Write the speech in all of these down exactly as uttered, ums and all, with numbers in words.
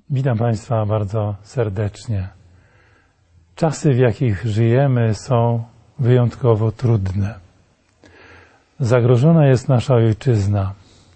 Witam Państwa bardzo serdecznie. Czasy, w jakich żyjemy, są wyjątkowo trudne. Zagrożona jest nasza ojczyzna,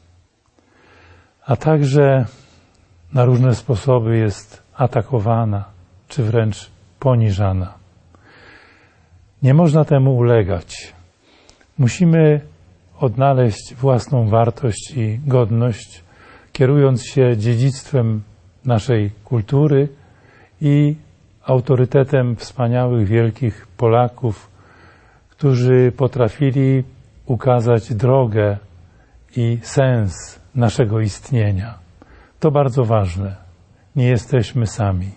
a także na różne sposoby jest atakowana, czy wręcz poniżana. Nie można temu ulegać. Musimy odnaleźć własną wartość i godność, kierując się dziedzictwem naszej kultury i autorytetem wspaniałych, wielkich Polaków, którzy potrafili ukazać drogę i sens naszego istnienia. To bardzo ważne. Nie jesteśmy sami.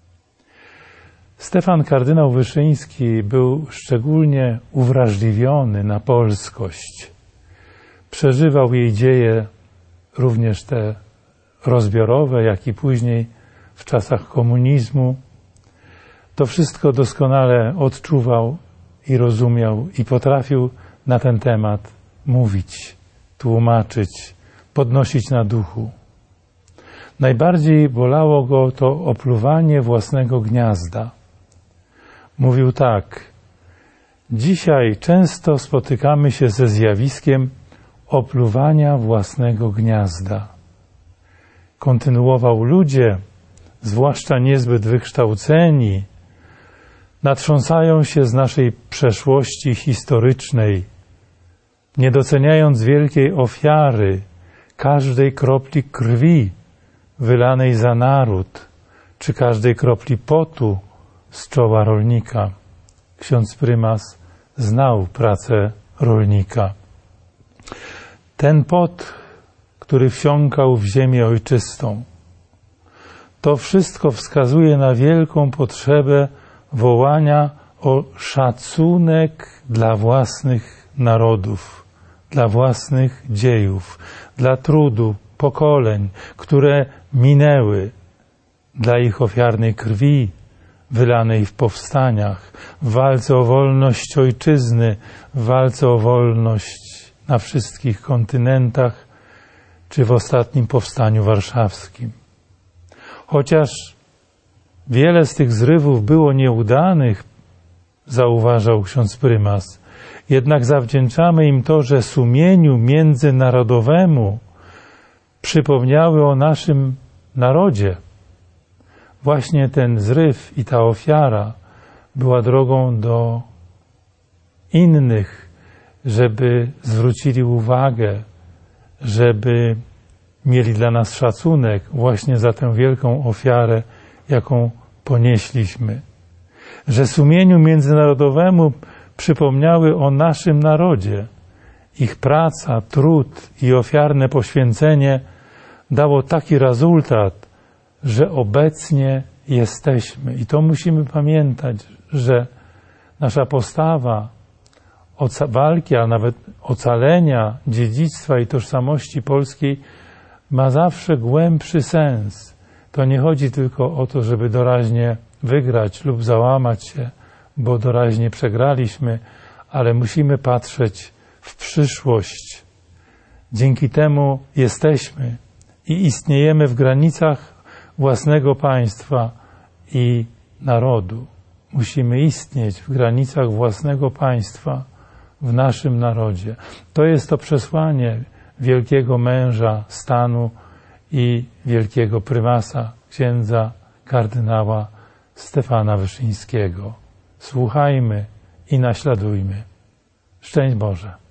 Stefan kardynał Wyszyński był szczególnie uwrażliwiony na polskość. Przeżywał jej dzieje, również te rozbiorowe, jak i później w czasach komunizmu. To wszystko doskonale odczuwał i rozumiał i potrafił na ten temat mówić, tłumaczyć, podnosić na duchu. Najbardziej bolało go to opluwanie własnego gniazda. Mówił tak: dzisiaj często spotykamy się ze zjawiskiem opluwania własnego gniazda. Kontynuował: ludzie, zwłaszcza niezbyt wykształceni, natrząsają się z naszej przeszłości historycznej, nie doceniając wielkiej ofiary, każdej kropli krwi wylanej za naród, czy każdej kropli potu z czoła rolnika. Ksiądz prymas znał pracę rolnika. Ten pot, który wsiąkał w ziemię ojczystą, to wszystko wskazuje na wielką potrzebę wołania o szacunek dla własnych narodów, dla własnych dziejów, dla trudu pokoleń, które minęły, dla ich ofiarnej krwi wylanej w powstaniach, w walce o wolność ojczyzny, w walce o wolność na wszystkich kontynentach, czy w ostatnim powstaniu warszawskim. Chociaż wiele z tych zrywów było nieudanych, zauważał ksiądz prymas, jednak zawdzięczamy im to, że sumieniu międzynarodowemu przypomniały o naszym narodzie. Właśnie ten zryw i ta ofiara była drogą do innych, żeby zwrócili uwagę, żeby mieli dla nas szacunek właśnie za tę wielką ofiarę, jaką ponieśliśmy. Że sumieniu międzynarodowemu przypomniały o naszym narodzie. Ich praca, trud i ofiarne poświęcenie dało taki rezultat, że obecnie jesteśmy. I to musimy pamiętać, że nasza postawa walki, a nawet ocalenia dziedzictwa i tożsamości polskiej ma zawsze głębszy sens. To nie chodzi tylko o to, żeby doraźnie wygrać lub załamać się, bo doraźnie przegraliśmy, ale musimy patrzeć w przyszłość. Dzięki temu jesteśmy i istniejemy w granicach własnego państwa i narodu. Musimy istnieć w granicach własnego państwa, w naszym narodzie. To jest to przesłanie wielkiego męża stanu i wielkiego prymasa, księdza kardynała Stefana Wyszyńskiego. Słuchajmy i naśladujmy. Szczęść Boże.